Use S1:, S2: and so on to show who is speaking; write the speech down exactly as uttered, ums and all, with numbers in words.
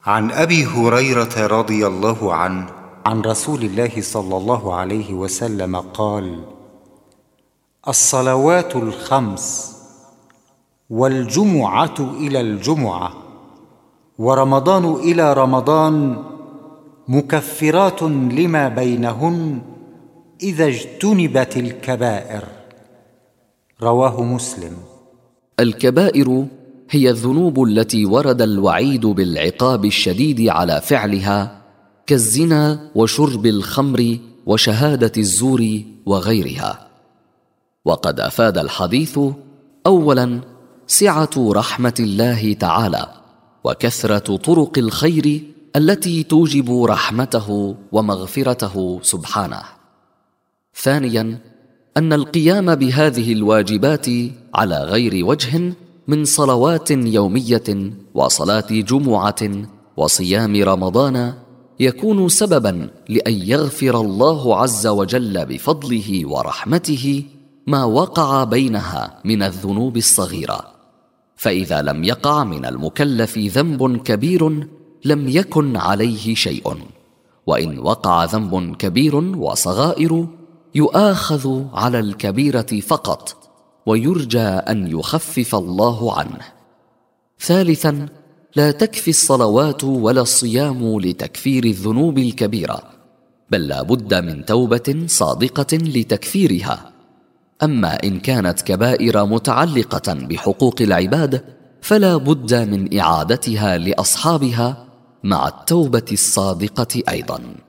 S1: عن أبي هريرة رضي الله عنه عن رسول الله صلى الله عليه وسلم قال: الصلوات الخمس والجمعة إلى الجمعة ورمضان إلى رمضان مكفرات لما بينهن إذا اجتنبت الكبائر. رواه مسلم.
S2: الكبائر هي الذنوب التي ورد الوعيد بالعقاب الشديد على فعلها، كالزنا وشرب الخمر وشهادة الزور وغيرها. وقد أفاد الحديث: أولاً، سعة رحمة الله تعالى وكثرة طرق الخير التي توجب رحمته ومغفرته سبحانه. ثانياً، أن القيام بهذه الواجبات على غير وجه من صلوات يومية وصلاة جمعة وصيام رمضان يكون سبباً لأن يغفر الله عز وجل بفضله ورحمته ما وقع بينها من الذنوب الصغيرة. فإذا لم يقع من المكلف ذنب كبير لم يكن عليه شيء، وإن وقع ذنب كبير وصغائر يؤاخذ على الكبيرة فقط، ويرجى أن يخفف الله عنه. ثالثاً، لا تكفي الصلوات ولا الصيام لتكفير الذنوب الكبيرة، بل لا بد من توبة صادقة لتكفيرها. أما إن كانت كبائر متعلقة بحقوق العباد فلا بد من إعادتها لأصحابها مع التوبة الصادقة أيضاً.